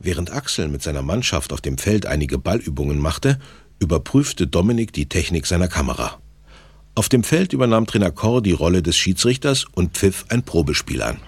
Während Axel mit seiner Mannschaft auf dem Feld einige Ballübungen machte, überprüfte Dominik die Technik seiner Kamera. Auf dem Feld übernahm Trainer Kor die Rolle des Schiedsrichters und pfiff ein Probespiel an.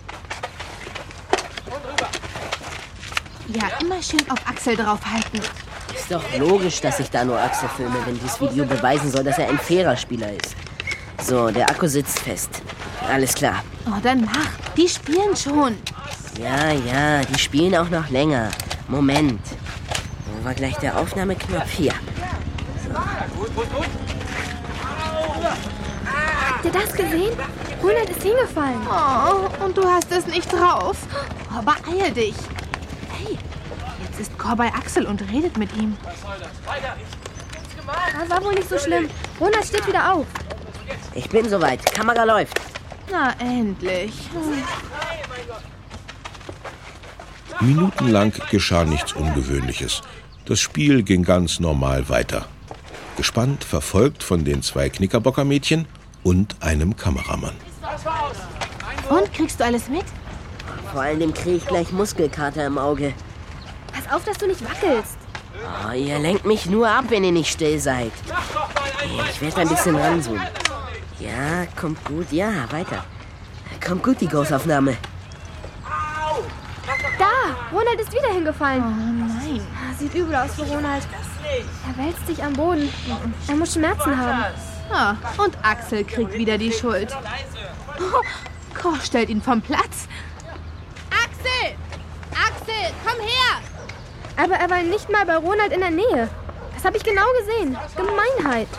Ja, immer schön auf Axel draufhalten. Ist doch logisch, dass ich da nur Axel filme, wenn dieses Video beweisen soll, dass er ein fairer Spieler ist. So, der Akku sitzt fest. Alles klar. Oh, dann mach. Die spielen schon. Ja, die spielen auch noch länger. Moment. Wo war gleich der Aufnahmeknopf? Hier. Habt ihr das gesehen? Ronald ist hingefallen. Oh, und du hast es nicht drauf. Oh, beeil dich. Hey, jetzt ist Kor bei Axel und redet mit ihm. Das war wohl nicht so schlimm. Ronald steht wieder auf. Ich bin soweit. Kamera läuft. Na, endlich. Minutenlang geschah nichts Ungewöhnliches. Das Spiel ging ganz normal weiter. Gespannt verfolgt von den 2 Knickerbocker-Mädchen und einem Kameramann. Und, kriegst du alles mit? Vor allem kriege ich gleich Muskelkater im Auge. Pass auf, dass du nicht wackelst. Oh, ihr lenkt mich nur ab, wenn ihr nicht still seid. Ich werde ein bisschen ranzoomen. Ja, kommt gut. Ja, weiter. Kommt gut, die Großaufnahme. Da, Ronald ist wieder hingefallen. Oh nein. Sieht übel aus für Ronald. Er wälzt sich am Boden. Er muss Schmerzen haben. Ah, und Axel kriegt wieder die Schuld. Oh, Kor stellt ihn vom Platz. Axel! Axel, komm her! Aber er war nicht mal bei Ronald in der Nähe. Das habe ich genau gesehen. Gemeinheit.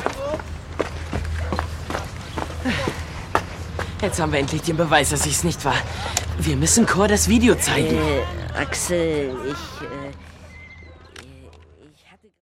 Jetzt haben wir endlich den Beweis, dass ich es nicht war. Wir müssen Kor das Video zeigen. Axel,